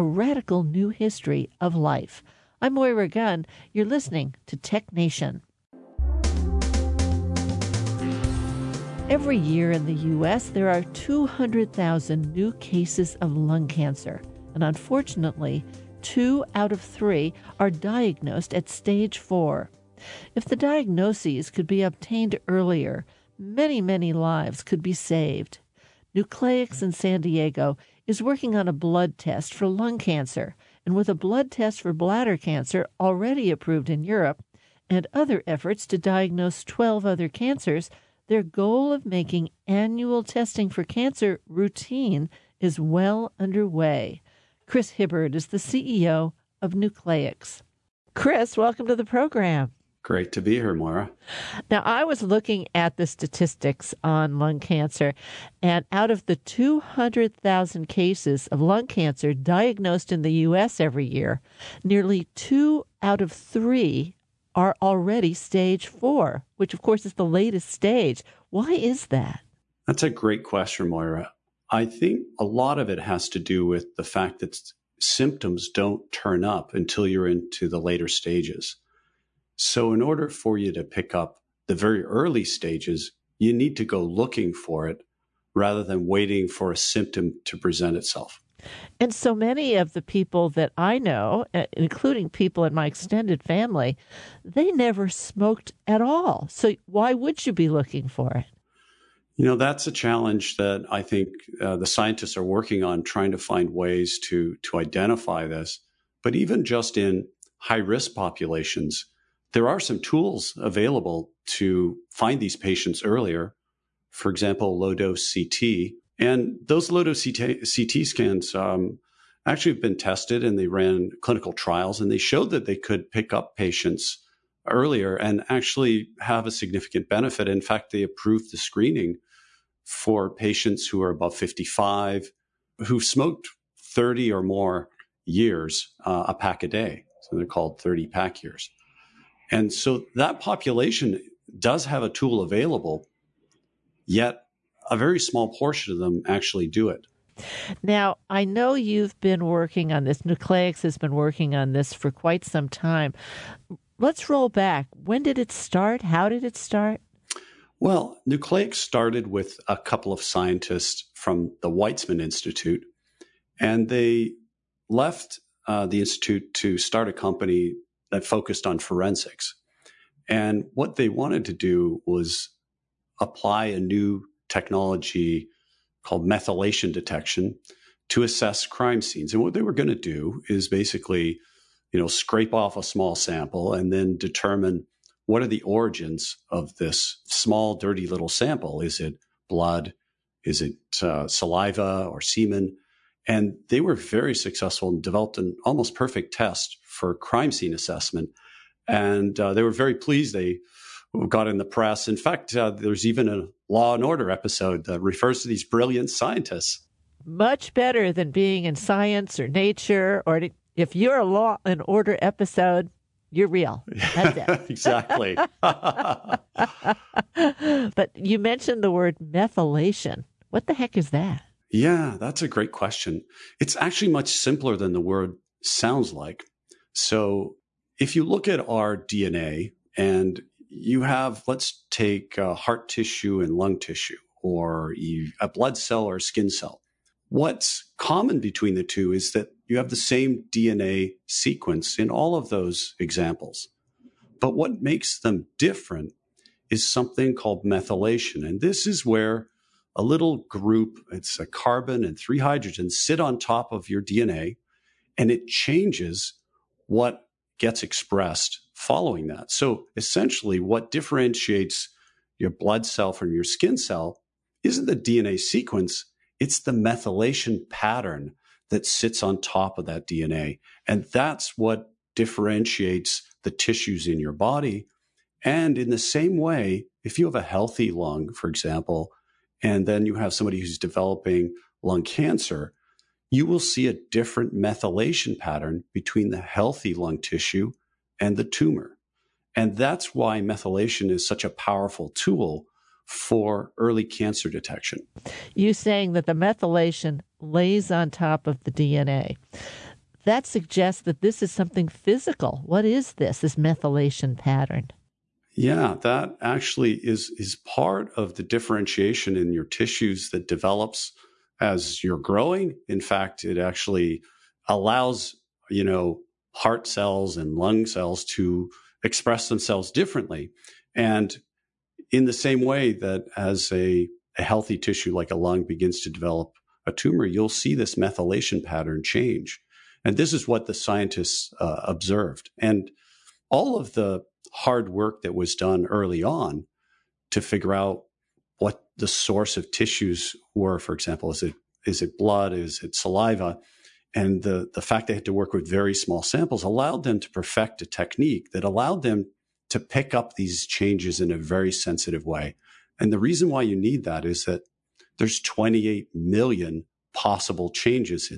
a radical new history of life. I'm Moira Gunn. You're listening to Tech Nation. Every year in the U.S., there are 200,000 new cases of lung cancer. And unfortunately, 2 out of 3 are diagnosed at stage 4. If the diagnoses could be obtained earlier, many lives could be saved. Nucleix in San Diego is working on a blood test for lung cancer, and with a blood test for bladder cancer already approved in Europe, and other efforts to diagnose 12 other cancers, their goal of making annual testing for cancer routine is well underway. Chris Hibbard is the CEO of Nucleix. Chris, welcome to the program. Great to be here, Moira. Now, I was looking at the statistics on lung cancer, and out of the 200,000 cases of lung cancer diagnosed in the U.S. every year, nearly 2 out of 3 are already stage 4, which of course is the latest stage. Why is that? That's a great question, Moira. I think a lot of it has to do with the fact that symptoms don't turn up until you're into the later stages. So in order for you to pick up the very early stages, you need to go looking for it rather than waiting for a symptom to present itself. And so many of the people that I know, including people in my extended family, they never smoked at all. So why would you be looking for it? You know, that's a challenge that I think the scientists are working on, trying to find ways to identify this. But even just in high-risk populations, there are some tools available to find these patients earlier. For example, low-dose CT. And those low-dose CT scans actually have been tested, and they ran clinical trials, and they showed that they could pick up patients earlier and actually have a significant benefit. In fact, they approved the screening for patients who are above 55, who've smoked 30 or more years, a pack a day. So they're called 30-pack years. And so that population does have a tool available, yet a very small portion of them actually do it. Now, I know you've been working on this. Nucleix has been working on this for quite some time. Let's roll back. When did it start? How did it start? Well, Nucleix started with a couple of scientists from the Weizmann Institute, and they left the institute to start a company that focused on forensics. And what they wanted to do was apply a new technology called methylation detection to assess crime scenes. And what they were going to do is basically, scrape off a small sample and then determine what are the origins of this small, dirty little sample. Is it blood? Is it saliva or semen? And they were very successful and developed an almost perfect test for crime scene assessment. And they were very pleased. They got in the press. In fact, there's even a Law and Order episode that refers to these brilliant scientists. Much better than being in Science or Nature, or if you're a Law and Order episode, you're real. That's it. Exactly. But you mentioned the word methylation. What the heck is that? Yeah, that's a great question. It's actually much simpler than the word sounds like. So if you look at our DNA and you have, let's take heart tissue and lung tissue, or a blood cell or a skin cell. What's common between the two is that you have the same DNA sequence in all of those examples. But what makes them different is something called methylation. And this is where a little group, it's a carbon and 3 hydrogens, sit on top of your DNA, and it changes what gets expressed following that. So essentially, what differentiates your blood cell from your skin cell isn't the DNA sequence, it's the methylation pattern that sits on top of that DNA. And that's what differentiates the tissues in your body. And in the same way, if you have a healthy lung, for example, and then you have somebody who's developing lung cancer, you will see a different methylation pattern between the healthy lung tissue and the tumor. And that's why methylation is such a powerful tool for early cancer detection. You saying that the methylation lays on top of the DNA. that suggests that this is something physical. What is this methylation pattern? Yeah, that actually is part of the differentiation in your tissues that develops as you're growing. In fact, it actually allows, heart cells and lung cells to express themselves differently. And in the same way that as a healthy tissue like a lung begins to develop a tumor, you'll see this methylation pattern change. And this is what the scientists observed. And all of the hard work that was done early on to figure out what the source of tissues were, for example, is it blood, is it saliva? And the fact they had to work with very small samples allowed them to perfect a technique that allowed them to pick up these changes in a very sensitive way. And the reason why you need that is that there's 28 million possible changes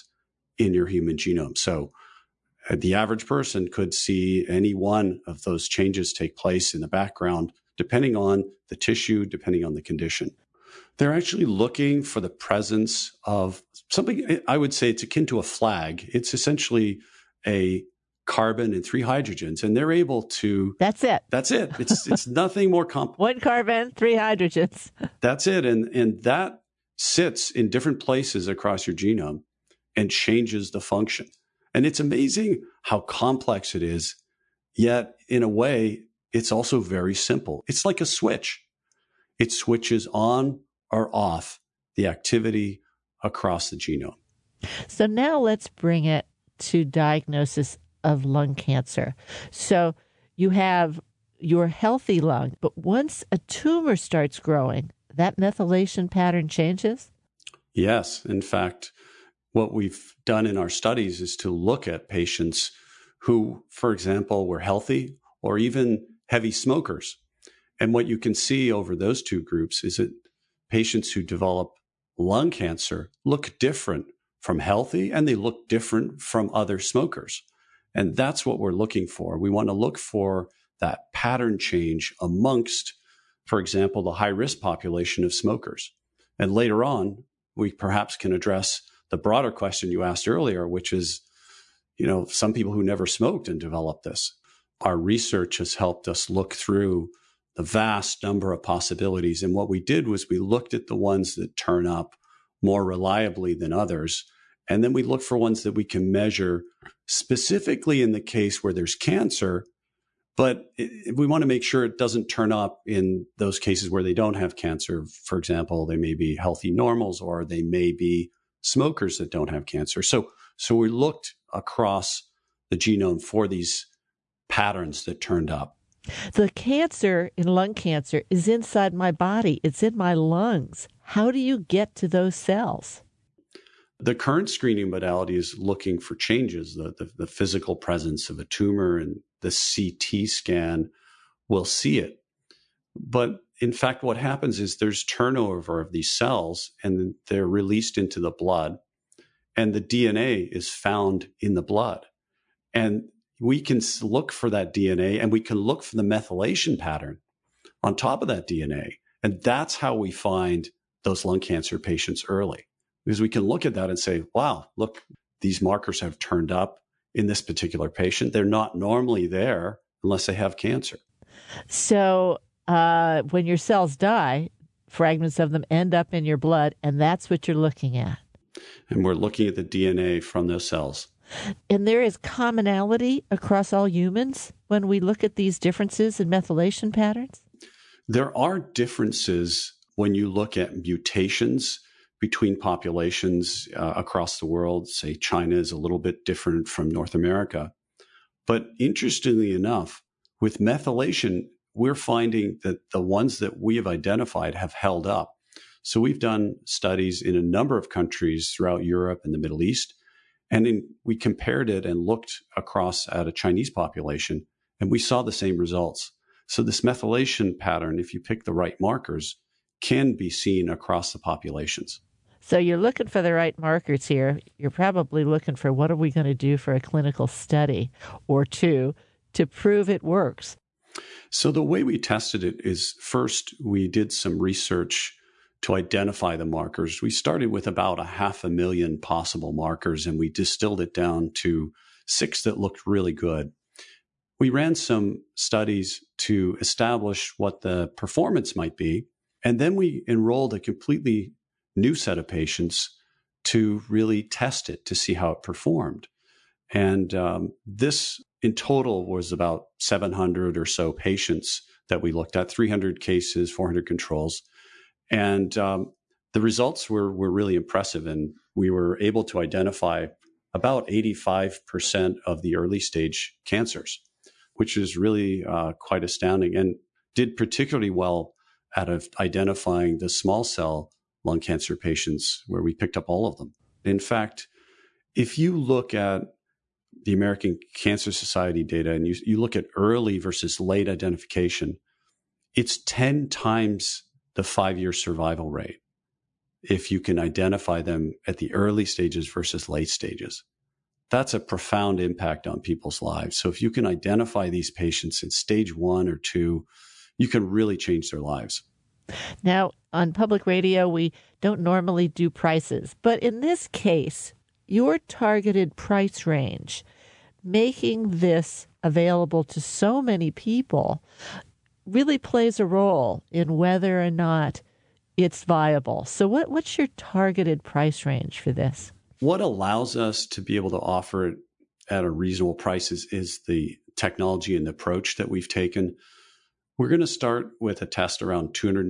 in your human genome. So the average person could see any one of those changes take place in the background, depending on the tissue, depending on the condition. They're actually looking for the presence of something, I would say it's akin to a flag. It's essentially a carbon and 3 hydrogens, and they're able to... That's it. It's nothing more complex. 1 carbon, 3 hydrogens. That's it. And that sits in different places across your genome and changes the function. And it's amazing how complex it is, yet in a way, it's also very simple. It's like a switch. It switches on or off the activity across the genome. So now let's bring it to diagnosis of lung cancer. So you have your healthy lung, but once a tumor starts growing, that methylation pattern changes? Yes. In fact, what we've done in our studies is to look at patients who, for example, were healthy or even heavy smokers. And what you can see over those two groups is that patients who develop lung cancer look different from healthy, and they look different from other smokers. And that's what we're looking for. We want to look for that pattern change amongst, for example, the high-risk population of smokers. And later on, we perhaps can address the broader question you asked earlier, which is, some people who never smoked and developed this. Our research has helped us look through the vast number of possibilities. And what we did was we looked at the ones that turn up more reliably than others. And then we look for ones that we can measure specifically in the case where there's cancer. But we want to make sure it doesn't turn up in those cases where they don't have cancer. For example, they may be healthy normals, or they may be smokers that don't have cancer. So we looked across the genome for these patterns that turned up. The cancer in lung cancer is inside my body. It's in my lungs. How do you get to those cells? The current screening modality is looking for changes, the physical presence of a tumor, and the CT scan will see it. But in fact, what happens is there's turnover of these cells, and they're released into the blood, and the DNA is found in the blood. And we can look for that DNA, and we can look for the methylation pattern on top of that DNA. And that's how we find those lung cancer patients early, because we can look at that and say, wow, look, these markers have turned up in this particular patient. They're not normally there unless they have cancer. So when your cells die, fragments of them end up in your blood, and that's what you're looking at. And we're looking at the DNA from those cells. And there is commonality across all humans when we look at these differences in methylation patterns? There are differences when you look at mutations between populations across the world. Say China is a little bit different from North America. But interestingly enough, with methylation, we're finding that the ones that we have identified have held up. So we've done studies in a number of countries throughout Europe and the Middle East. And we compared it and looked across at a Chinese population, and we saw the same results. So this methylation pattern, if you pick the right markers, can be seen across the populations. So you're looking for the right markers here. You're probably looking for what are we going to do for a clinical study or two to prove it works. So the way we tested it is first we did some research to identify the markers. We started with about 500,000 possible markers, and we distilled it down to 6 that looked really good. We ran some studies to establish what the performance might be, and then we enrolled a completely new set of patients to really test it to see how it performed. And this in total was about 700 or so patients that we looked at, 300 cases, 400 controls. And the results were really impressive. And we were able to identify about 85% of the early stage cancers, which is really quite astounding, and did particularly well out of identifying the small cell lung cancer patients, where we picked up all of them. In fact, if you look at the American Cancer Society data and you look at early versus late identification, it's 10 times the 5-year survival rate if you can identify them at the early stages versus late stages. That's a profound impact on people's lives. So if you can identify these patients in stage 1 or 2, you can really change their lives. Now, on public radio, we don't normally do prices, but in this case, your targeted price range, making this available to so many people, really plays a role in whether or not it's viable. So what's your targeted price range for this? What allows us to be able to offer it at a reasonable price is the technology and the approach that we've taken. We're going to start with a test around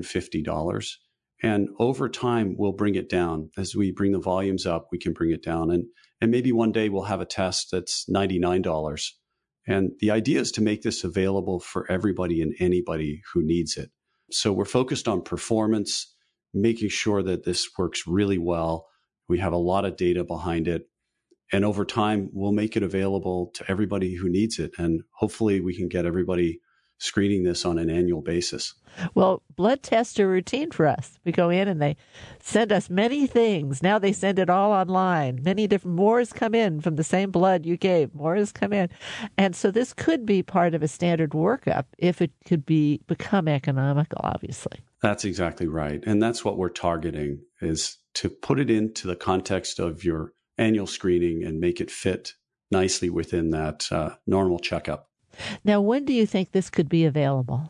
$250. And over time, we'll bring it down. As we bring the volumes up, we can bring it down. And maybe one day we'll have a test that's $99. And the idea is to make this available for everybody and anybody who needs it. So we're focused on performance, making sure that this works really well. We have a lot of data behind it. And over time, we'll make it available to everybody who needs it. And hopefully we can get everybody screening this on an annual basis. Well, blood tests are routine for us. We go in and they send us many things. Now they send it all online. Many different, more has come in from the same blood you gave. More has come in. And so this could be part of a standard workup if it could become economical, obviously. That's exactly right. And that's what we're targeting, is to put it into the context of your annual screening and make it fit nicely within that normal checkup. Now, when do you think this could be available?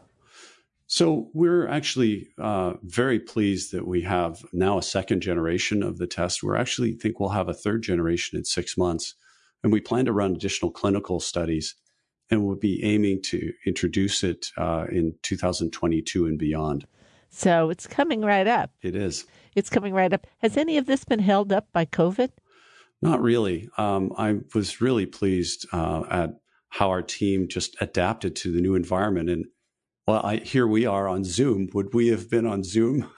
So we're actually very pleased that we have now a second generation of the test. We actually think we'll have a third generation in 6 months. And we plan to run additional clinical studies, and we'll be aiming to introduce it in 2022 and beyond. So it's coming right up. It is. It's coming right up. Has any of this been held up by COVID? Not really. I was really pleased at how our team just adapted to the new environment. And here we are on Zoom. Would we have been on Zoom,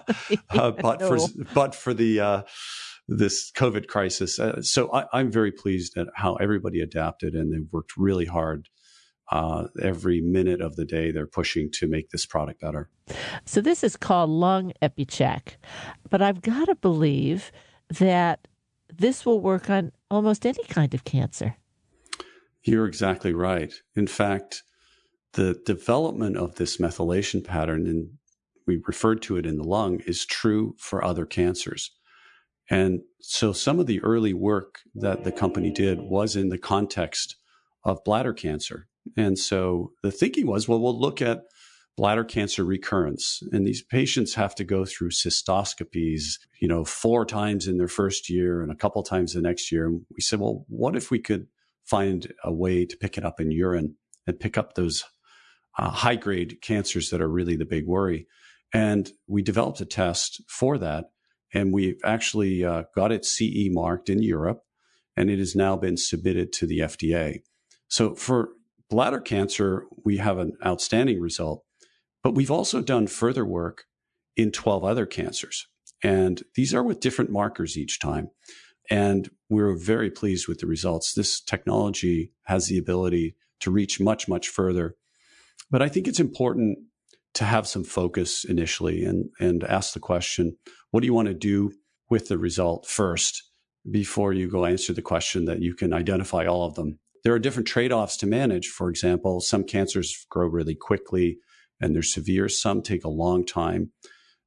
but for the this COVID crisis? So I'm very pleased at how everybody adapted, and they've worked really hard. Every minute of the day, they're pushing to make this product better. So this is called Lung EpiCheck, but I've got to believe that this will work on almost any kind of cancer. You're exactly right. In fact, the development of this methylation pattern, and we referred to it in the lung, is true for other cancers. And so some of the early work that the company did was in the context of bladder cancer. And so the thinking was, well, we'll look at bladder cancer recurrence. And these patients have to go through cystoscopies, 4 times in their first year and a couple times the next year. And we said, well, what if we could find a way to pick it up in urine and pick up those high-grade cancers that are really the big worry? And we developed a test for that. And we've actually got it CE marked in Europe, and it has now been submitted to the FDA. So for bladder cancer, we have an outstanding result, but we've also done further work in 12 other cancers. And these are with different markers each time. And we're very pleased with the results. This technology has the ability to reach much, much further. But I think it's important to have some focus initially and ask the question, what do you want to do with the result first before you go answer the question that you can identify all of them? There are different trade-offs to manage. For example, some cancers grow really quickly and they're severe. Some take a long time.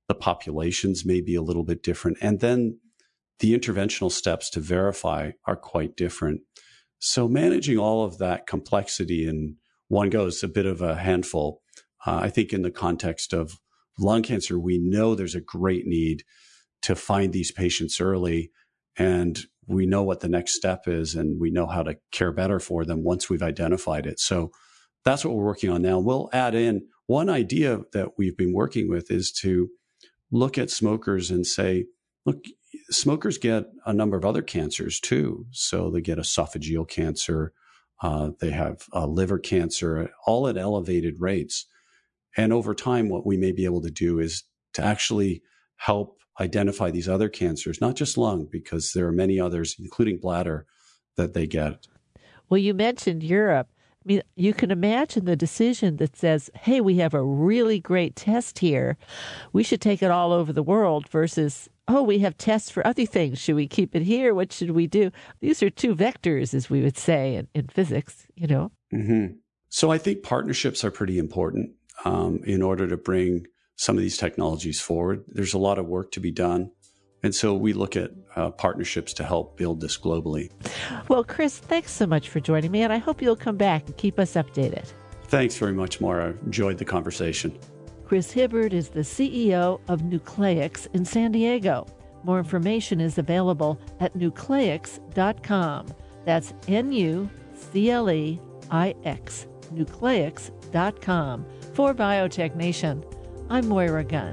The populations may be a little bit different. And then the interventional steps to verify are quite different. So managing all of that complexity in one go is a bit of a handful. I think in the context of lung cancer, we know there's a great need to find these patients early, and we know what the next step is, and we know how to care better for them once we've identified it. So that's what we're working on now. We'll add in one idea that we've been working with is to look at smokers and say, look, smokers get a number of other cancers too. So they get esophageal cancer, they have liver cancer, all at elevated rates. And over time, what we may be able to do is to actually help identify these other cancers, not just lung, because there are many others, including bladder, that they get. Well, you mentioned Europe. I mean, you can imagine the decision that says, hey, we have a really great test here. We should take it all over the world versus, oh, we have tests for other things. Should we keep it here? What should we do? These are two vectors, as we would say in physics, you know. Mm-hmm. So I think partnerships are pretty important in order to bring some of these technologies forward. There's a lot of work to be done. And so we look at partnerships to help build this globally. Well, Chris, thanks so much for joining me, and I hope you'll come back and keep us updated. Thanks very much, Maura. Enjoyed the conversation. Chris Hibbard is the CEO of Nucleix in San Diego. More information is available at nucleix.com. That's Nucleix, nucleix.com. For Biotech Nation, I'm Moira Gunn.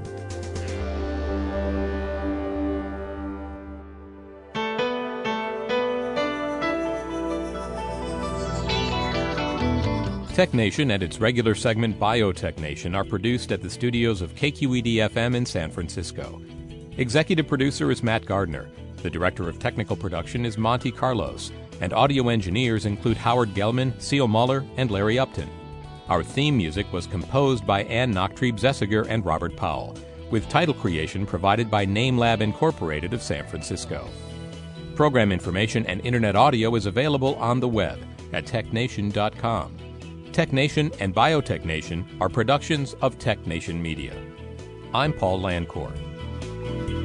Tech Nation and its regular segment Biotech Nation are produced at the studios of KQED-FM in San Francisco. Executive producer is Matt Gardner. The director of technical production is Monty Carlos. And audio engineers include Howard Gelman, Seal Muller, and Larry Upton. Our theme music was composed by Ann Nachtrieb-Zessiger and Robert Powell, with title creation provided by NameLab Incorporated of San Francisco. Program information and internet audio is available on the web at technation.com. Tech Nation and Biotech Nation are productions of Tech Nation Media. I'm Paul Landcore.